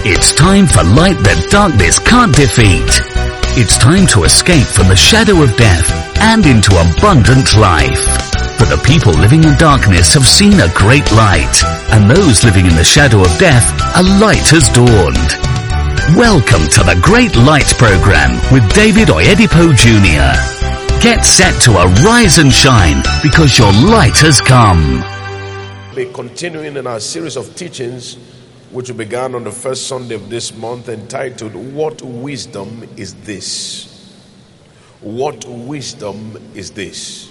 It's time for light that darkness can't defeat. It's time to escape from the shadow of death and into abundant life. For the people living in darkness have seen a great light, and those living in the shadow of death, a light has dawned. Welcome to the Great Light Program with David Oyedepo Jr. Get set to arise and shine because your light has come. We're continuing in our series of teachings which we began on the first Sunday of this month, entitled, What Wisdom is This? What wisdom is this?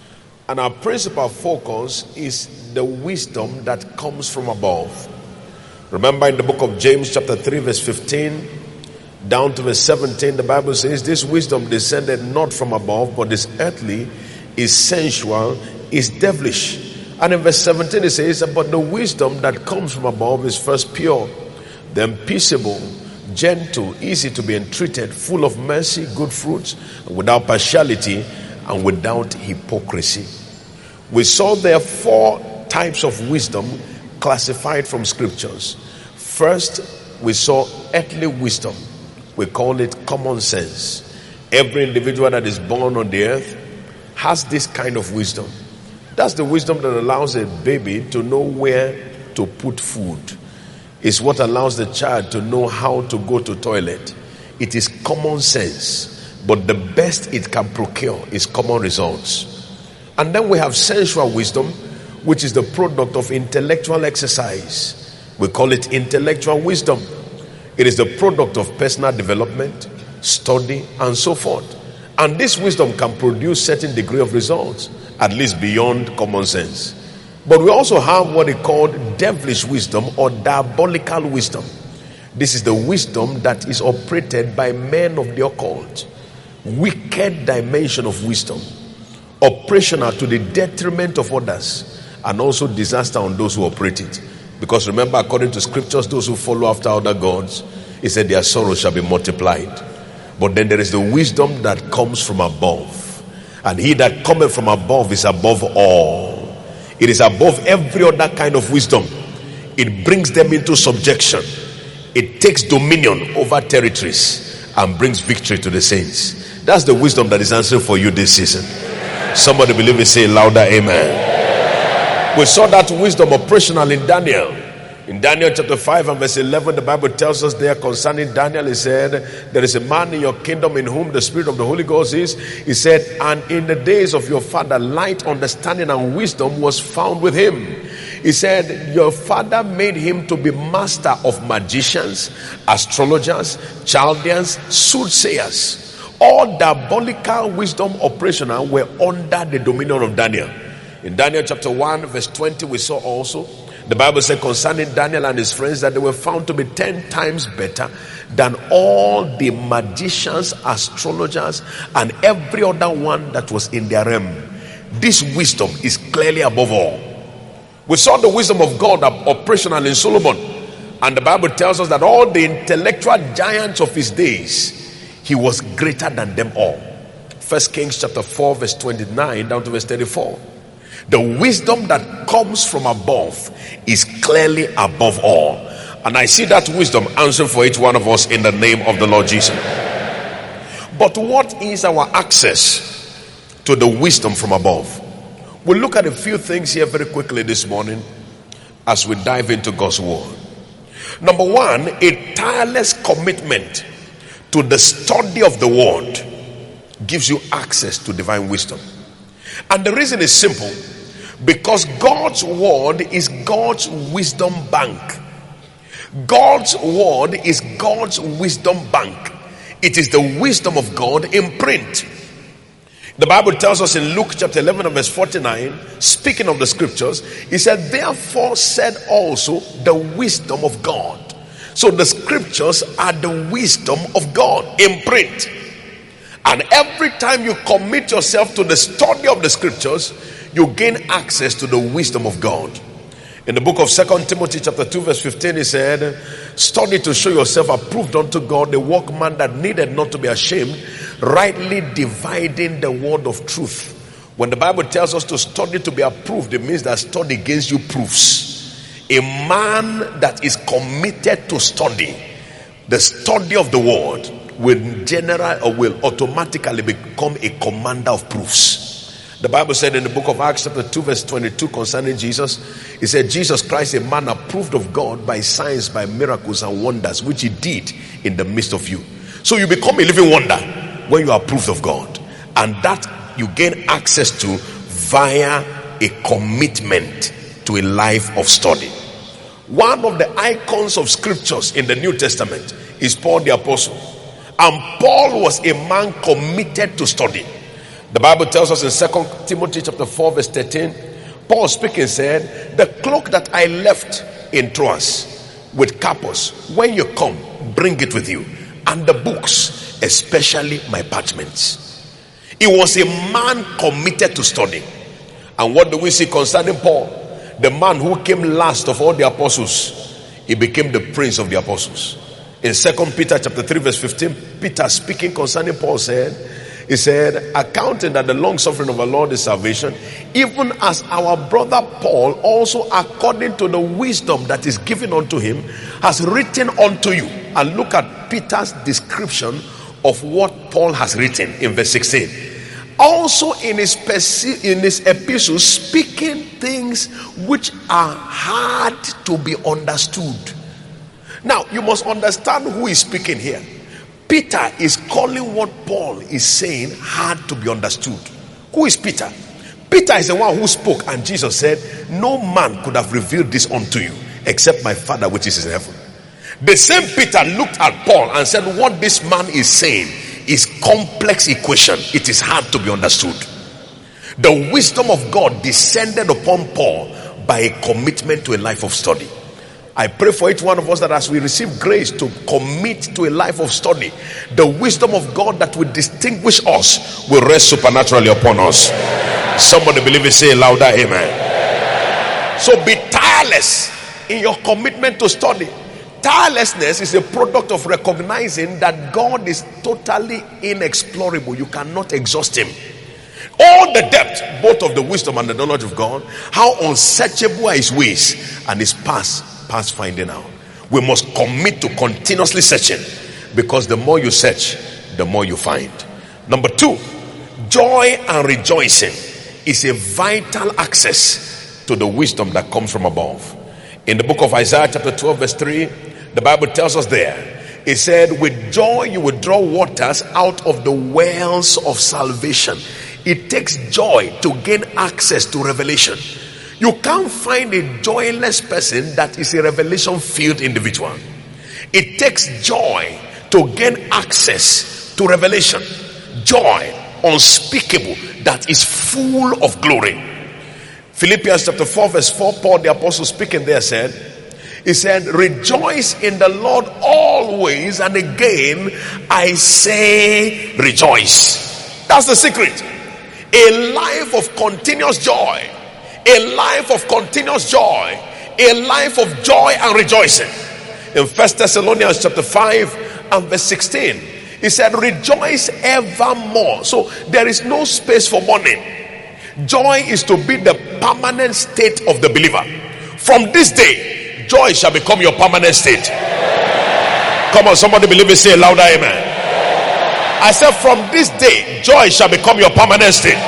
And our principal focus is the wisdom that comes from above. Remember in the book of James chapter 3 verse 15 down to verse 17, the Bible says, this wisdom descended not from above, but is earthly, is sensual, is devilish. And in verse 17 it says, but the wisdom that comes from above is first pure, then peaceable, gentle, easy to be entreated, full of mercy, good fruits, without partiality, and without hypocrisy. We saw there 4 types of wisdom classified from scriptures. First, we saw earthly wisdom. We call it common sense. Every individual that is born on the earth has this kind of wisdom. That's the wisdom that allows a baby to know where to put food. It's what allows the child to know how to go to toilet. It is common sense, but the best it can procure is common results. And then we have sensual wisdom, which is the product of intellectual exercise. We call it intellectual wisdom. It is the product of personal development, study, and so forth. And this wisdom can produce certain degree of results, at least beyond common sense. But we also have what is called devilish wisdom or diabolical wisdom. This is the wisdom that is operated by men of the occult. Wicked dimension of wisdom, operational to the detriment of others, and also disaster on those who operate it. Because remember, according to scriptures, those who follow after other gods, he said their sorrow shall be multiplied. But then there is the wisdom that comes from above. And he that cometh from above is above all. It is above every other kind of wisdom. It brings them into subjection. It takes dominion over territories and brings victory to the saints. That's the wisdom that is answering for you this season. Somebody believe it, say louder, amen. We saw that wisdom operational in Daniel. In Daniel chapter 5 and verse 11, the Bible tells us there concerning Daniel, he said, there is a man in your kingdom in whom the Spirit of the Holy Ghost is. He said, and in the days of your father, light, understanding, and wisdom was found with him. He said, your father made him to be master of magicians, astrologers, Chaldeans, soothsayers. All diabolical wisdom operational were under the dominion of Daniel. In Daniel chapter 1 verse 20, we saw also, the Bible said concerning Daniel and his friends that they were found to be 10 times better than all the magicians, astrologers, and every other one that was in their realm. This wisdom is clearly above all. We saw the wisdom of God operational in Solomon, and the Bible tells us that all the intellectual giants of his days, he was greater than them all. 1 Kings chapter 4 verse 29 down to verse 34. The wisdom that comes from above is clearly above all. And I see that wisdom answering for each one of us in the name of the Lord Jesus. But what is our access to the wisdom from above? We'll look at a few things here very quickly this morning as we dive into God's word. Number 1, a tireless commitment to the study of the word gives you access to divine wisdom. And the reason is simple. Because God's word is God's wisdom bank. God's word is God's wisdom bank. It is the wisdom of God in print. The Bible tells us in Luke chapter 11 and verse 49, speaking of the scriptures, he said, therefore said also the wisdom of God. So the scriptures are the wisdom of God in print. And every time you commit yourself to the study of the scriptures, you gain access to the wisdom of God. In the book of 2 Timothy chapter 2 verse 15, he said, study to show yourself approved unto God, the workman that needed not to be ashamed, rightly dividing the word of truth. When the Bible tells us to study to be approved, it means that study gives you proofs. A man that is committed to study, the study of the word, will automatically become a commander of proofs. The Bible said in the book of Acts chapter 2 verse 22 concerning Jesus, it said, Jesus Christ, a man approved of God by signs, by miracles and wonders, which he did in the midst of you. So you become a living wonder when you are approved of God. And that you gain access to via a commitment to a life of study. One of the icons of scriptures in the New Testament is Paul the Apostle. And Paul was a man committed to study. The Bible tells us in 2 Timothy chapter 4 verse 13, Paul speaking said, the cloak that I left in Troas with Carpus, when you come, bring it with you. And the books, especially my parchments. He was a man committed to study. And what do we see concerning Paul? The man who came last of all the apostles, he became the prince of the apostles. In 2 Peter chapter 3 verse 15, Peter speaking concerning Paul said, he said, accounting that the long suffering of our Lord is salvation, even as our brother Paul also according to the wisdom that is given unto him has written unto you. And look at Peter's description of what Paul has written in verse 16. Also in his epistles, speaking things which are hard to be understood. Now you must understand who is speaking here. Peter is calling what Paul is saying hard to be understood. Who is Peter? Peter is the one who spoke, and Jesus said, no man could have revealed this unto you except my Father which is in heaven. The same Peter looked at Paul and said, what this man is saying is complex equation. It is hard to be understood. The wisdom of God descended upon Paul by a commitment to a life of study. I pray for each one of us that as we receive grace to commit to a life of study, the wisdom of God that will distinguish us will rest supernaturally upon us. Somebody believe it, say louder, amen. So be tireless in your commitment to study. Tirelessness is a product of recognizing that God is totally inexplorable. You cannot exhaust him. All the depth, both of the wisdom and the knowledge of God, how unsearchable are his ways, and his past finding out. We must commit to continuously searching, because the more you search, the more you find. Number 2, joy and rejoicing is a vital access to the wisdom that comes from above. In the book of Isaiah chapter 12 verse 3, the Bible tells us there, it said, with joy you will draw waters out of the wells of salvation. It takes joy to gain access to revelation. You can't find a joyless person that is a revelation-filled individual. It takes joy to gain access to revelation. Joy unspeakable that is full of glory. Philippians chapter 4 verse 4, Paul the apostle speaking there said, he said, rejoice in the Lord always, and again I say rejoice. That's the secret. A life of continuous joy. A life of continuous joy. A life of joy and rejoicing. In 1 Thessalonians chapter 5 and verse 16, he said, rejoice evermore. So there is no space for mourning. Joy is to be the permanent state of the believer. From this day, joy shall become your permanent state. Come on, somebody believe it, say louder, amen. I said, from this day, joy shall become your permanent state.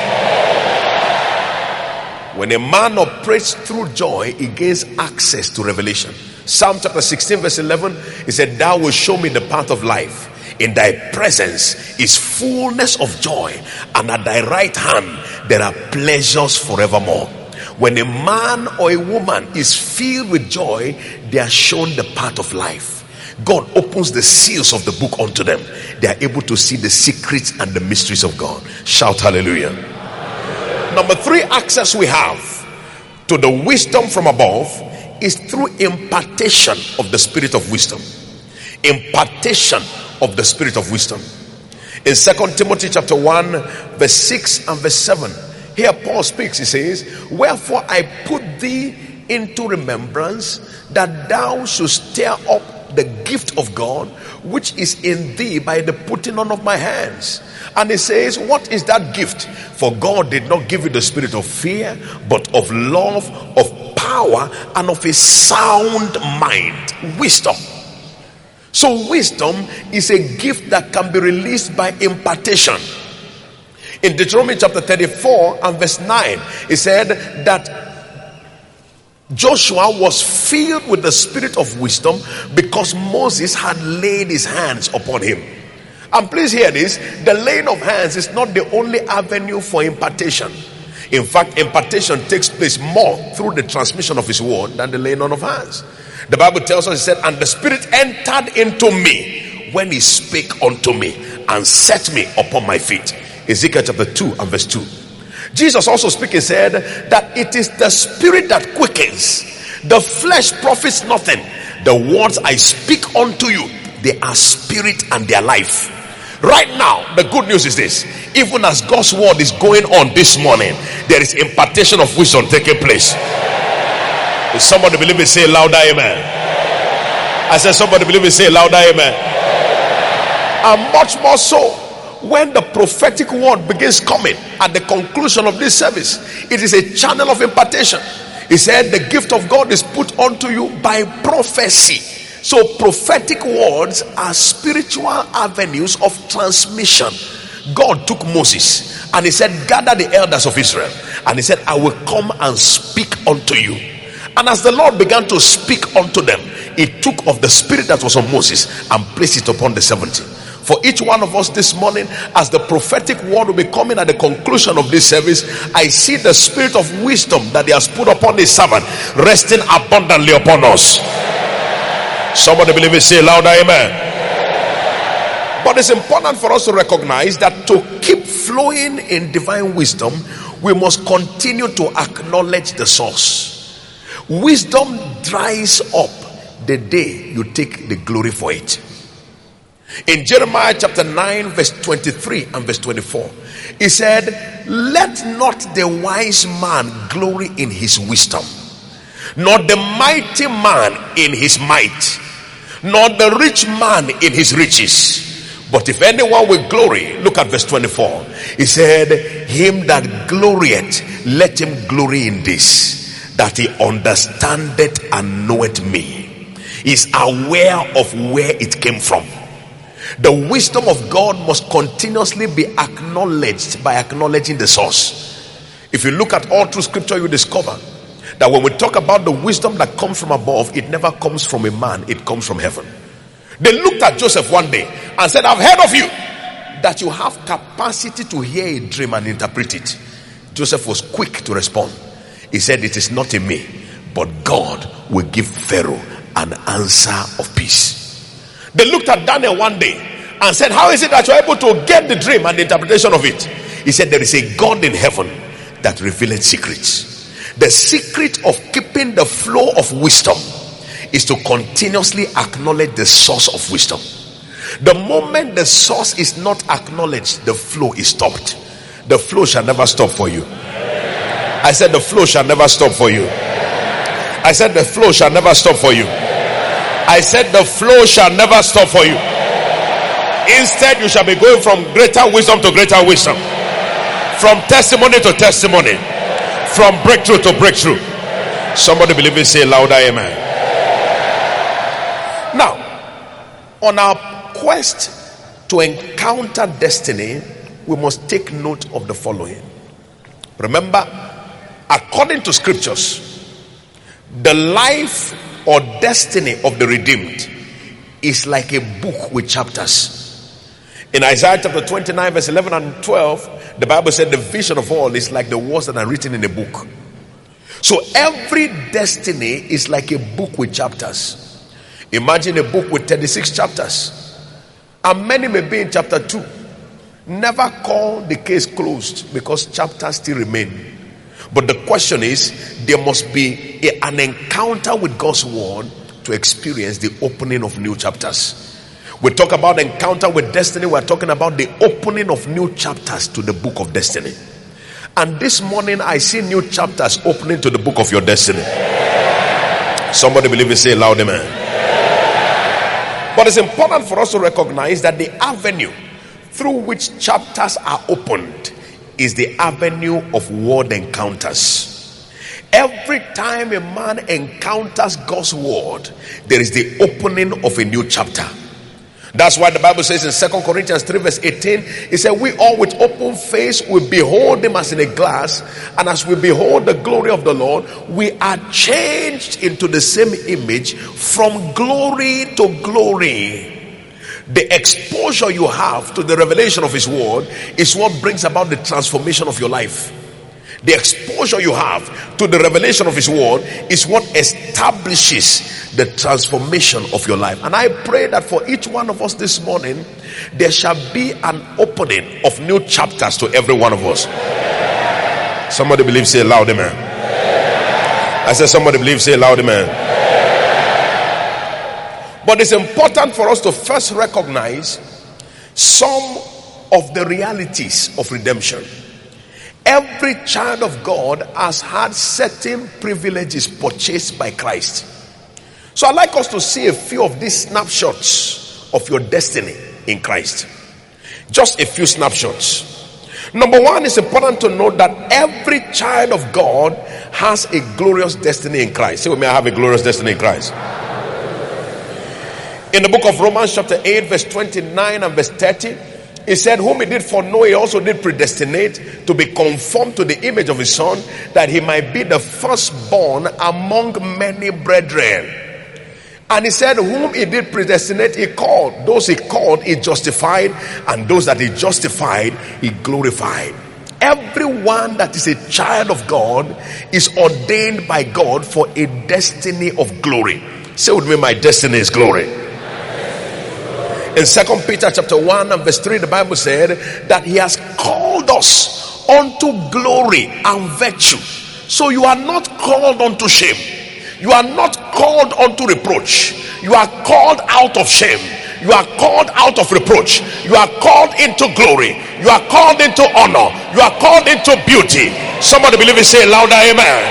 When a man operates through joy, he gains access to revelation. Psalm chapter 16 verse 11, he said, thou wilt show me the path of life. In thy presence is fullness of joy, and at thy right hand there are pleasures forevermore. When a man or a woman is filled with joy, they are shown the path of life. God opens the seals of the book unto them. They are able to see the secrets and the mysteries of God. Shout hallelujah. Number 3 access we have to the wisdom from above is through impartation of the spirit of wisdom. Impartation of the spirit of wisdom. In 2 Timothy chapter 1 verse 6 and verse 7, here Paul speaks. He says, wherefore I put thee into remembrance that thou shouldst stir up the gift of God which is in thee by the putting on of my hands. And he says, what is that gift? For God did not give you the spirit of fear, but of love, of power and of a sound mind. Wisdom. So wisdom is a gift that can be released by impartation. In Deuteronomy chapter 34 and verse 9, it said that Joshua was filled with the spirit of wisdom because Moses had laid his hands upon him. And please hear this, the laying of hands is not the only avenue for impartation. In fact, impartation takes place more through the transmission of his word than the laying on of hands. The Bible tells us, it said, and the Spirit entered into me when he spake unto me and set me upon my feet. Ezekiel chapter 2 and verse 2. Jesus also speaking said that it is the Spirit that quickens. The flesh profits nothing. The words I speak unto you, they are spirit and they are life. Right now, the good news is this. Even as God's word is going on this morning, there is impartation of wisdom taking place. If somebody believe me, say louder amen. I said somebody believe me, say louder amen. And much more so, when the prophetic word begins coming at the conclusion of this service, it is a channel of impartation. He said the gift of God is put onto you by prophecy. So prophetic words are spiritual avenues of transmission. God took Moses and he said, gather the elders of Israel, and he said, I will come and speak unto you. And as the Lord began to speak unto them, he took of the spirit that was on Moses and placed it upon the 70. For each one of us this morning, as the prophetic word will be coming at the conclusion of this service, I see the spirit of wisdom that he has put upon his servant resting abundantly upon us. Somebody believe it, say louder amen. But it's important for us to recognize that to keep flowing in divine wisdom, we must continue to acknowledge the source. Wisdom dries up the day you take the glory for it. In Jeremiah chapter 9 verse 23 and verse 24, he said, let not the wise man glory in his wisdom, nor the mighty man in his might, nor the rich man in his riches. But if anyone will glory, look at verse 24. He said, him that glorieth, let him glory in this, that he understandeth and knoweth me, is aware of where it came from. The wisdom of God must continuously be acknowledged by acknowledging the source. If you look at all through scripture, you discover that when we talk about the wisdom that comes from above, it never comes from a man, it comes from heaven. They looked at Joseph one day and said, I've heard of you, that you have capacity to hear a dream and interpret it. Joseph was quick to respond. He said, it is not in me, but God will give Pharaoh an answer of peace. They looked at Daniel one day and said, how is it that you're able to get the dream and the interpretation of it? He said, there is a God in heaven that revealeth secrets. The secret of keeping the flow of wisdom is to continuously acknowledge the source of wisdom. The moment the source is not acknowledged, the flow is stopped. The flow shall never stop for you. I said the flow shall never stop for you. I said the flow shall never stop for you. I said the flow shall never stop for you. Instead, you shall be going from greater wisdom to greater wisdom, from testimony to testimony, from breakthrough to breakthrough. Somebody believe it, say louder amen. Now, on our quest to encounter destiny, we must take note of the following. Remember, according to scriptures, the life or destiny of the redeemed is like a book with chapters. In Isaiah chapter 29 verse 11 and 12, the Bible said the vision of all is like the words that are written in a book. So every destiny is like a book with chapters. Imagine a book with 36 chapters, and many may be in chapter 2. Never call the case closed, because chapters still remain. But the question is, there must be an encounter with God's word to experience the opening of new chapters. We talk about encounter with destiny. We're talking about the opening of new chapters to the book of destiny. And this morning I see new chapters opening to the book of your destiny. Somebody believe it, say loud amen. But it's important for us to recognize that the avenue through which chapters are opened is the avenue of word encounters. Every time a man encounters God's word, there is the opening of a new chapter. That's why the Bible says in 2 Corinthians 3 verse 18, it said, we all with open face will behold him as in a glass, and as we behold the glory of the Lord, we are changed into the same image from glory to glory. The exposure you have to the revelation of his word is what brings about the transformation of your life. The exposure you have to the revelation of his word is what establishes the transformation of your life. And I pray that for each one of us this morning, there shall be an opening of new chapters to every one of us. Somebody believe, say loud amen. I said somebody believe, say loud amen. But it's important for us to first recognize some of the realities of redemption. Every child of God has had certain privileges purchased by Christ. So I'd like us to see a few of these snapshots of your destiny in Christ. Just a few snapshots. Number one, it's important to note that every child of God has a glorious destiny in Christ. Say with me, I have a glorious destiny in Christ. In the book of Romans chapter 8 verse 29 and verse 30, he said, whom he did foreknow, he also did predestinate to be conformed to the image of his son, that he might be the firstborn among many brethren. And he said, whom he did predestinate, he called. Those he called, he justified. And those that he justified, he glorified. Everyone that is a child of God is ordained by God for a destiny of glory. Say with me, my destiny is glory. In 2 Peter chapter 1 and verse 3, the Bible said that he has called us unto glory and virtue. So you are not called unto shame. You are not called unto reproach. You are called out of shame. You are called out of reproach. You are called into glory. You are called into honor. You are called into beauty. Somebody believe it, say louder amen.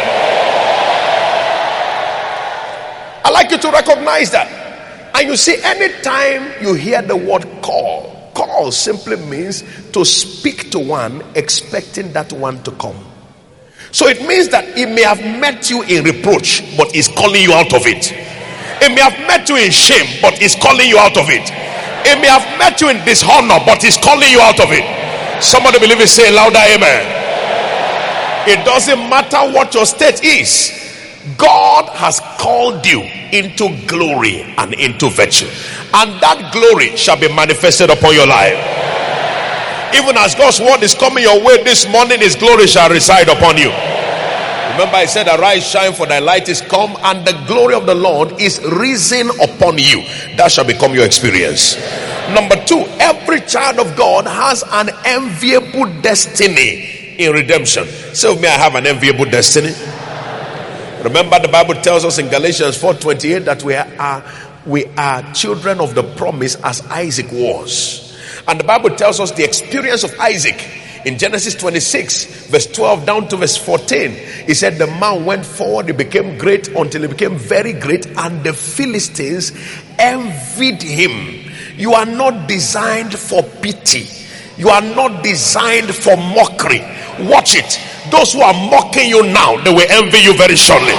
I'd like you to recognize that. And you see, anytime you hear the word call simply means to speak to one expecting that one to come. So it means that he may have met you in reproach, but he's calling you out of it. He may have met you in shame, but he's calling you out of it. He may have met you in dishonor, but he's calling you out of it. Somebody believe it, say louder amen. It doesn't matter what your state is. God has called you into glory and into virtue, and that glory shall be manifested upon your life. Even as God's word is coming your way this morning, his glory shall reside upon you. Remember, I said, arise, shine, for thy light is come, and the glory of the Lord is risen upon you. That shall become your experience. Number two, every child of God has an enviable destiny in redemption. Say with me, I have an enviable destiny. Remember, the Bible tells us in Galatians 4:28 that we are children of the promise as Isaac was. And the Bible tells us the experience of Isaac in Genesis 26 verse 12 down to verse 14. He said the man went forward, he became great until he became very great, and the Philistines envied him. You are not designed for pity. You are not designed for mockery. Watch it. Those who are mocking you now, they will envy you very shortly.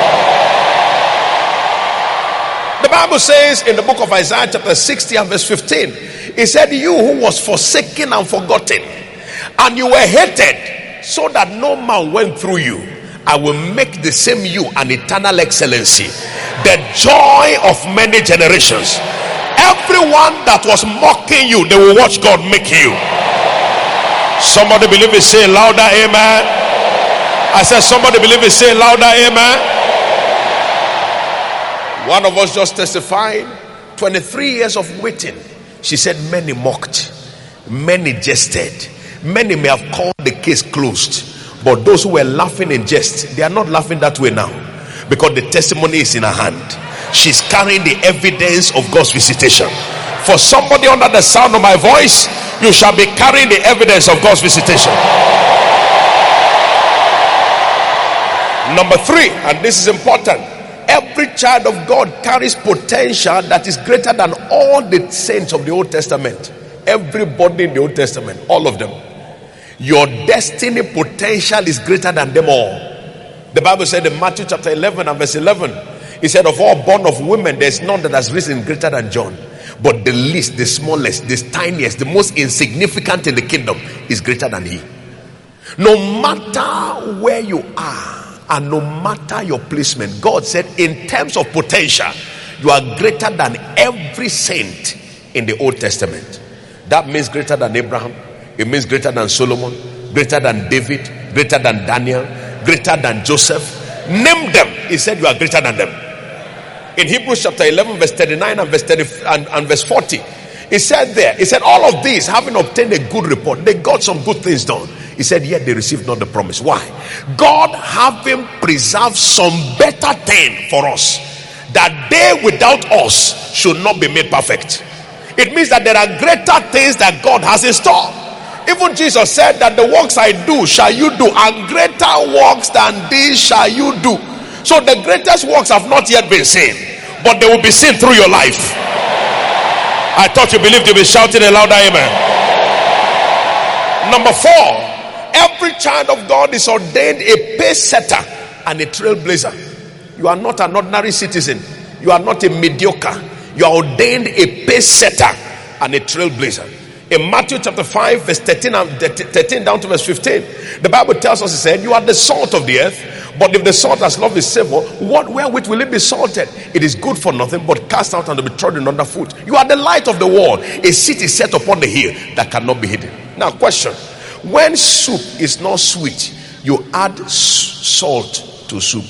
The Bible says in the book of Isaiah chapter 60 and verse 15, it said, you who was forsaken and forgotten, and you were hated, so that no man went through you, I will make the same you an eternal excellency, the joy of many generations. Everyone that was mocking you, they will watch God make you. Somebody believe it, say louder amen. I said somebody believe it, say louder amen. One of us just testified 23 years of waiting. She said many mocked, many jested, many may have called the case closed, but those who were laughing in jest, they are not laughing that way now, because the testimony is in her hand. She's carrying the evidence of God's visitation. For somebody under the sound of my voice, you shall be carrying the evidence of God's visitation. Number three, and this is important, every child of God carries potential that is greater than all the saints of the Old Testament. Everybody in the Old Testament, all of them. Your destiny potential is greater than them all. The Bible said in Matthew chapter 11 and verse 11, he said, of all born of women, there's none that has risen greater than John. But the least, the smallest, the tiniest, the most insignificant in the kingdom is greater than he. No matter where you are and no matter your placement, God said in terms of potential, you are greater than every saint in the Old Testament. That means greater than Abraham. It means greater than Solomon, greater than David, greater than Daniel, greater than Joseph. Name them. He said you are greater than them. In Hebrews chapter 11 verse 39 and verse 30 and verse 40, he said there, he said all of these having obtained a good report, they got some good things done. He said yet they received not the promise. Why? God having preserved some better thing for us, that they without us should not be made perfect. It means that there are greater things that God has in store. Even Jesus said that the works I do shall you do, and greater works than these shall you do. So the greatest works have not yet been seen, but they will be seen through your life. I thought you believed. You'll be shouting a louder amen. Number 4, every child of God is ordained a pace setter and a trailblazer. You are not an ordinary citizen. You are not a mediocre. You are ordained a pace setter and a trailblazer. In Matthew chapter 5 verse 13 down to verse 15, the Bible tells us, it said, you are the salt of the earth, but if the salt has lost its savor, wherewith will it be salted? It is good for nothing but cast out and to be trodden underfoot. You are the light of the world, a city set upon the hill that cannot be hidden. Now question, when soup is not sweet, you add salt to soup.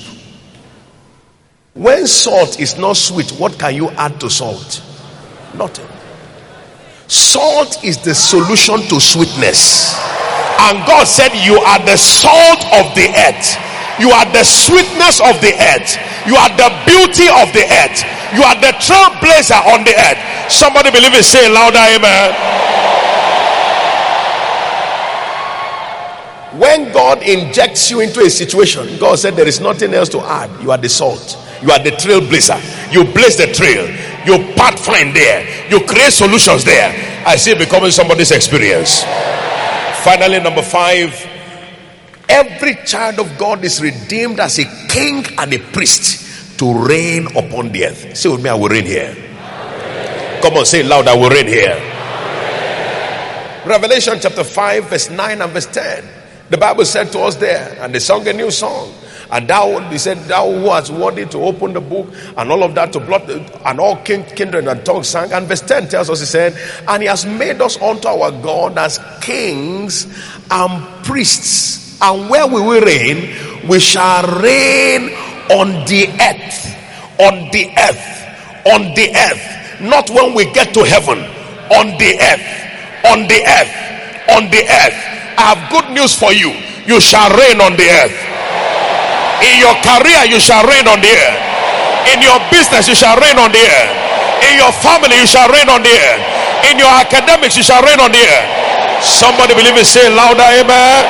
When salt is not sweet, what can you add to salt? Nothing. Salt is the solution to sweetness. And God said you are the salt of the earth. You are the sweetness of the earth. You are the beauty of the earth. You are the trailblazer on the earth. Somebody believe it, say louder amen. When God injects you into a situation, God said there is nothing else to add. You are the salt. You are the trailblazer. You blaze the trail. You pathfind there. You create solutions there. I see it becoming somebody's experience. Finally, number 5, every child of God is redeemed as a king and a priest to reign upon the earth. Say with me, I will reign here. Come on, say it loud, I will reign here. Revelation chapter 5 verse 9 and verse 10. The Bible said to us there, and they sung a new song. And he said, thou who art worthy to open the book, and all of that to blot, and all kindred and tongues sang. And verse 10 tells us, he said, and he has made us unto our God as kings and priests. And where we will reign, we shall reign on the earth. On the earth. On the earth. Not when we get to heaven. On the earth. On the earth. On the earth. I have good news for you. You shall reign on the earth. In your career, you shall reign on the earth. In your business, you shall reign on the earth. In your family, you shall reign on the earth. In your academics, you shall reign on the earth. Somebody believe it, say louder amen.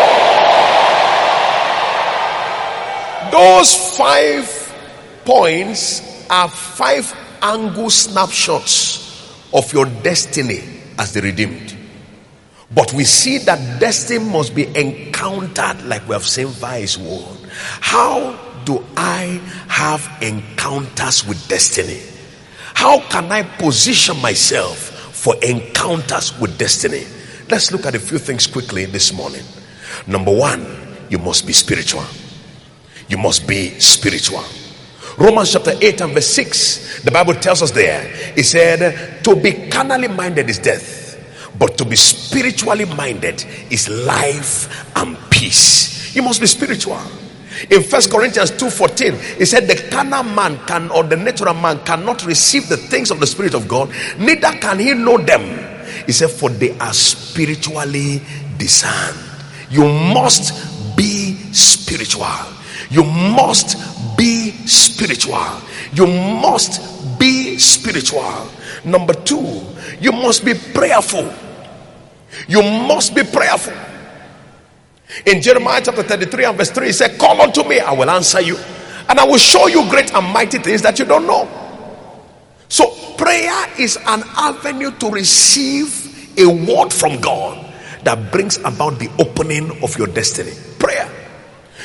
Those 5 points are 5 angle snapshots of your destiny as the redeemed. But we see that destiny must be encountered, like we have seen via his word. How do I have encounters with destiny? How can I position myself for encounters with destiny? Let's look at a few things quickly this morning. Number 1, you must be spiritual. You must be spiritual. Romans chapter 8 and verse 6, the Bible tells us there, it said, to be carnally minded is death, but to be spiritually minded is life and peace. You must be spiritual. In 1 Corinthians 2:14, it said the carnal man can, or the natural man cannot receive the things of the Spirit of God, neither can he know them. He said, for they are spiritually discerned. You must be spiritual. You must be spiritual. You must be spiritual. Number 2, you must be prayerful. You must be prayerful. In Jeremiah chapter 33 and verse 3, he said, call unto me, I will answer you, and I will show you great and mighty things that you don't know. So prayer is an avenue to receive a word from God that brings about the opening of your destiny. Prayer.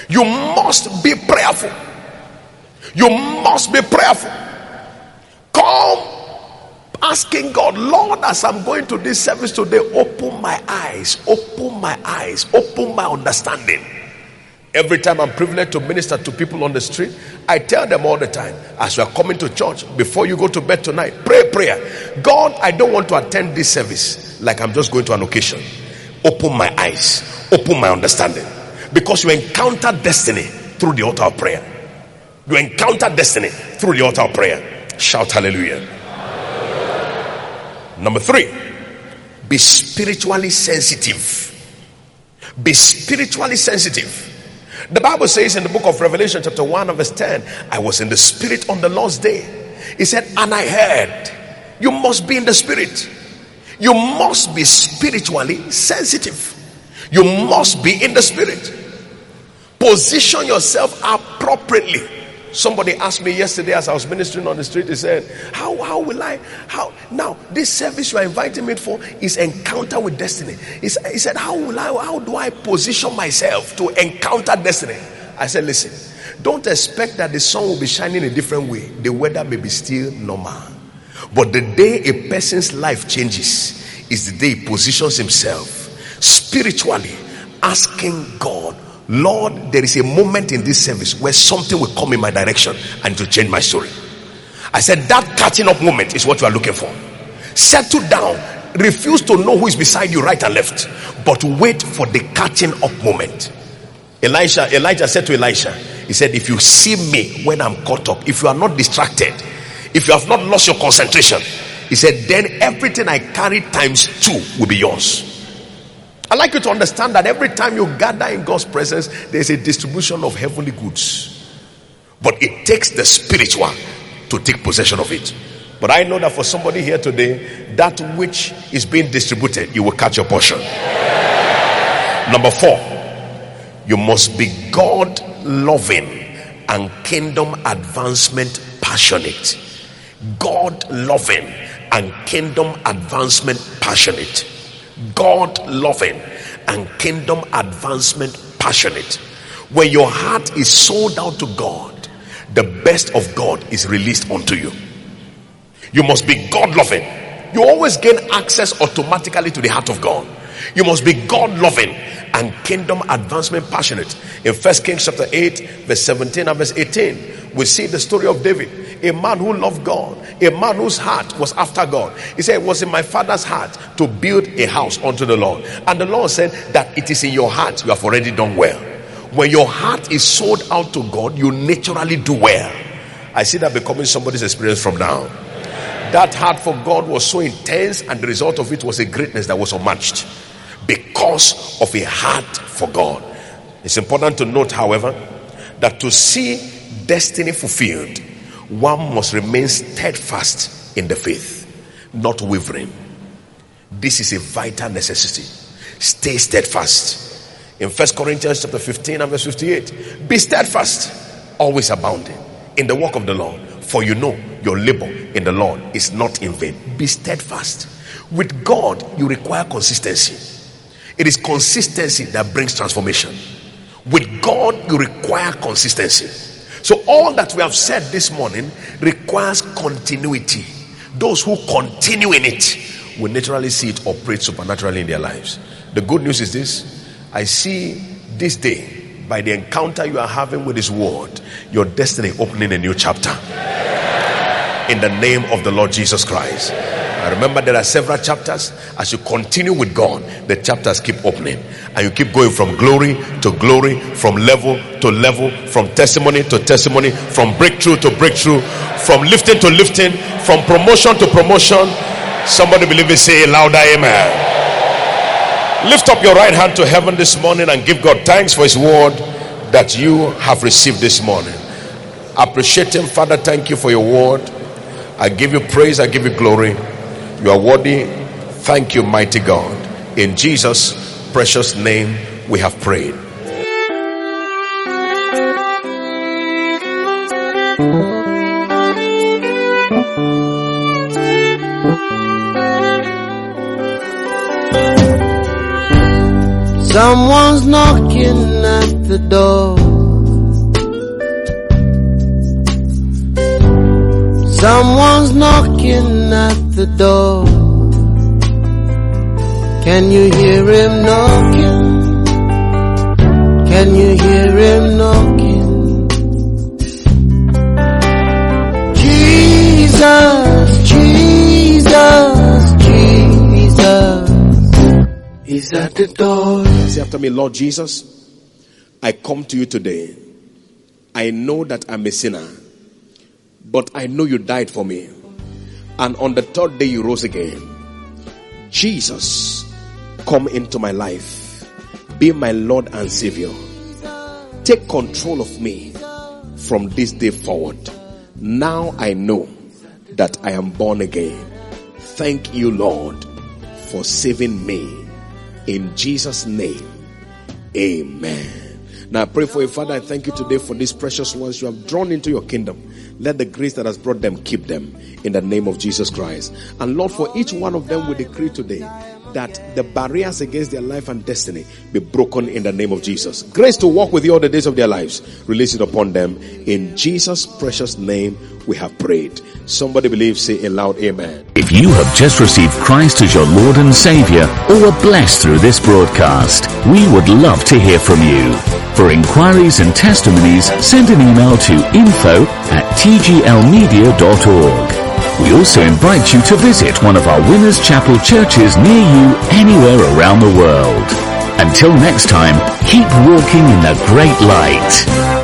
You must be prayerful. You must be prayerful. Come asking God, Lord, as I'm going to this service today, open my eyes, open my eyes, open my understanding. Every time I'm privileged to minister to people on the street, I tell them all the time, as you are coming to church, before you go to bed tonight, pray prayer. God, I don't want to attend this service like I'm just going to an occasion. Open my eyes, open my understanding. Because you encounter destiny through the altar of prayer. You encounter destiny through the altar of prayer. Shout hallelujah. Number 3, be spiritually sensitive. Be spiritually sensitive. The Bible says in the book of Revelation chapter 1 and verse 10, I was in the spirit on the Lord's day. He said, and I heard. You must be in the spirit. You must be spiritually sensitive. You must be in the spirit. Position yourself appropriately. Somebody asked me yesterday as I was ministering on the street, he said, how will I, now this service you are inviting me for is encounter with destiny. He said, how do I position myself to encounter destiny? I said, listen, don't expect that the sun will be shining a different way. The weather may be still normal. But the day a person's life changes is the day he positions himself spiritually, asking God, Lord, there is a moment in this service where something will come in my direction and to change my story. I said that catching up moment is what you are looking for. Settle down. Refuse to know who is beside you right and left, but wait for the catching up moment. Elijah said to Elisha, he said, if you see me when I'm caught up, if you are not distracted, if you have not lost your concentration, he said, then everything I carry times 2 will be yours. I'd like you to understand that every time you gather in God's presence, there's a distribution of heavenly goods. But it takes the spiritual to take possession of it. But I know that for somebody here today, that which is being distributed, you will catch your portion. Number 4, you must be God-loving and kingdom advancement passionate. God-loving and kingdom advancement passionate. God-loving and kingdom advancement passionate. When your heart is sold out to God, the best of God is released unto you. You must be God-loving. You always gain access automatically to the heart of God. You must be God-loving and kingdom advancement passionate. In 1 Kings chapter 8 verse 17 and verse 18, we see the story of David, a man who loved God, a man whose heart was after God. He said, it was in my father's heart to build a house unto the Lord. And the Lord said that it is in your heart. You have already done well. When your heart is sold out to God, you naturally do well. I see that becoming somebody's experience from now. That heart for God was so intense, and the result of it was a greatness that was unmatched because of a heart for God. It's important to note, however, that to see destiny fulfilled, one must remain steadfast in the faith, not wavering. This is a vital necessity. Stay steadfast. In 1 Corinthians chapter 15 and verse 58, be steadfast, always abounding in the work of the Lord, for you know your labor in the Lord is not in vain. Be steadfast. With God, you require consistency. It is consistency that brings transformation. With God, you require consistency. So all that we have said this morning requires continuity. Those who continue in it will naturally see it operate supernaturally in their lives. The good news is this: I see this day, by the encounter you are having with His word, your destiny opening a new chapter in the name of the Lord Jesus Christ. I remember there are several chapters. As you continue with God, the chapters keep opening, and you keep going from glory to glory, from level to level, from testimony to testimony, from breakthrough to breakthrough, from lifting to lifting, from promotion to promotion. Somebody believe it, say louder amen. Lift up your right hand to heaven this morning and give God thanks for His word that you have received this morning. Appreciate Him. Father, thank you for your word. I give you praise, I give you glory. You are worthy. Thank you, mighty God. In Jesus' precious name we have prayed. Someone's knocking at the door. Someone's knocking at the door. Can you hear him knocking? Can you hear him knocking? Jesus, Jesus, Jesus is at the door. Say after me, Lord Jesus, I come to you today. I know that I'm a sinner, but I know you died for me. And on the third day you rose again. Jesus, come into my life. Be my Lord and Savior. Take control of me from this day forward. Now I know that I am born again. Thank you, Lord, for saving me. In Jesus' name, amen. Now I pray for you, Father. I thank you today for these precious ones you have drawn into your kingdom. Let the grace that has brought them keep them in the name of Jesus Christ. And Lord, for each one of them we decree today that the barriers against their life and destiny be broken in the name of Jesus. Grace to walk with you all the days of their lives, release it upon them. In Jesus' precious name we have prayed. Somebody believe, say a loud amen. If you have just received Christ as your Lord and Savior, or were blessed through this broadcast, we would love to hear from you. For inquiries and testimonies, send an email to info@tglmedia.org. We also invite you to visit one of our Winners Chapel churches near you anywhere around the world. Until next time, keep walking in the great light.